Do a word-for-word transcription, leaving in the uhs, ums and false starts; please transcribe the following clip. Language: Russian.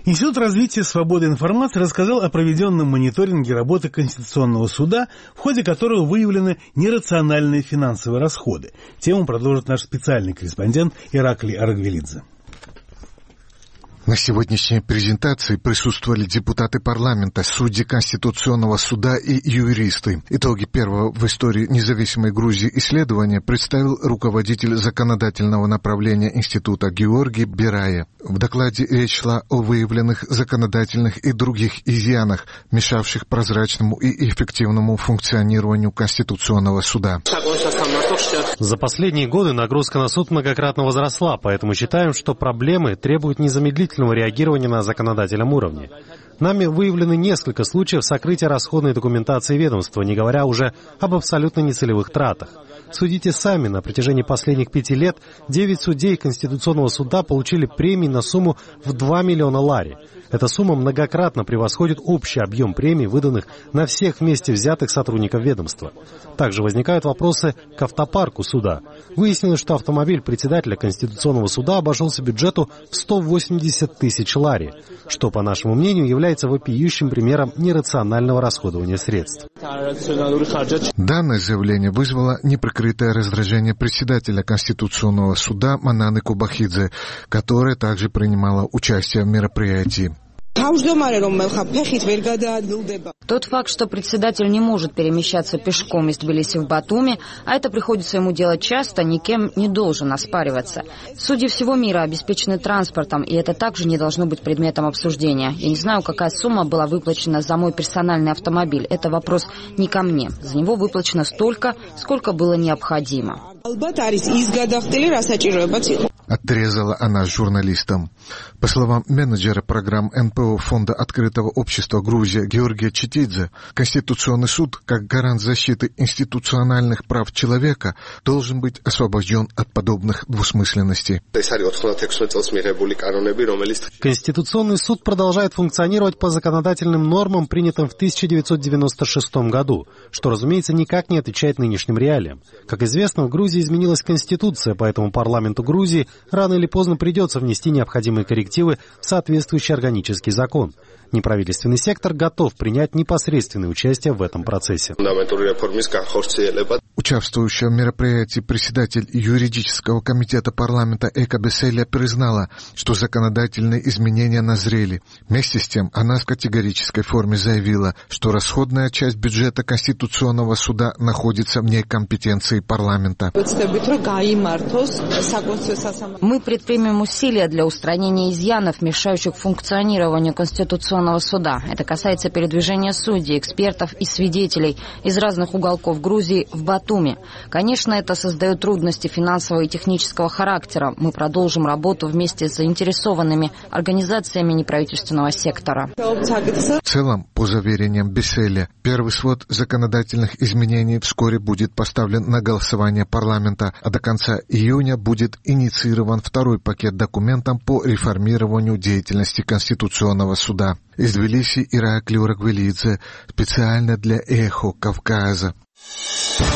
Институт развития свободы информации рассказал о проведенном мониторинге работы Конституционного суда, в ходе которого выявлены нерациональные финансовые расходы. Тему продолжит наш специальный корреспондент Ираклий Аргвелидзе. На сегодняшней презентации присутствовали депутаты парламента, судьи Конституционного суда и юристы. Итоги первого в истории независимой Грузии исследования представил руководитель законодательного направления института Георгий Берая. В докладе речь шла о выявленных законодательных и других изъянах, мешавших прозрачному и эффективному функционированию Конституционного суда. За последние годы нагрузка на суд многократно возросла, поэтому считаем, что проблемы требуют незамедлительного реагирования на законодательном уровне. Нами выявлены несколько случаев сокрытия расходной документации ведомства, не говоря уже об абсолютно нецелевых тратах. Судите сами, на протяжении последних пяти лет девять судей Конституционного суда получили премии на сумму в два миллиона лари. Эта сумма многократно превосходит общий объем премий, выданных на всех вместе взятых сотрудников ведомства. Также возникают вопросы к автопарку суда. Выяснилось, что автомобиль председателя Конституционного суда обошелся бюджету в сто восемьдесят тысяч лари, что, по нашему мнению, является вопиющим примером нерационального расходования средств. Данное заявление вызвало неприкрытое раздражение председателя Конституционного суда Мананы Кубахидзе, которая также принимала участие в мероприятии. Тот факт, что председатель не может перемещаться пешком из Тбилиси в Батуми, а это приходится ему делать часто, никем не должен оспариваться. Судьи всего мира обеспечены транспортом, и это также не должно быть предметом обсуждения. Я не знаю, какая сумма была выплачена за мой персональный автомобиль. Это вопрос не ко мне. За него выплачено столько, сколько было необходимо. Отрезала она журналистам. По словам менеджера программ эн пэ о Фонда открытого общества Грузия Георгия Читидзе, Конституционный суд, как гарант защиты институциональных прав человека, должен быть освобожден от подобных двусмысленностей. Конституционный суд продолжает функционировать по законодательным нормам, принятым в тысяча девятьсот девяносто шестом году, что, разумеется, никак не отвечает нынешним реалиям. Как известно, в Грузии изменилась Конституция, поэтому парламенту Грузии рано или поздно придется внести необходимые коррективы в соответствующий органический закон. Неправительственный сектор готов принять непосредственное участие в этом процессе. Участвующая в мероприятии председатель юридического комитета парламента Эка Беселия признала, что законодательные изменения назрели. Вместе с тем она в категорической форме заявила, что расходная часть бюджета Конституционного суда находится вне компетенции парламента. Мы предпримем усилия для устранения изъянов, мешающих функционированию Конституционного суда. Это касается передвижения судей, экспертов и свидетелей из разных уголков Грузии в Батуми. Конечно, это создает трудности финансового и технического характера. Мы продолжим работу вместе с заинтересованными организациями неправительственного сектора. В целом, по заверениям Беселия, первый свод законодательных изменений вскоре будет поставлен на голосование парламента, а до конца июня будет инициирован второй пакет документов по реформированию деятельности Конституционного суда. Из Тбилиси Ираклий Аргвелидзе специально для «Эхо Кавказа».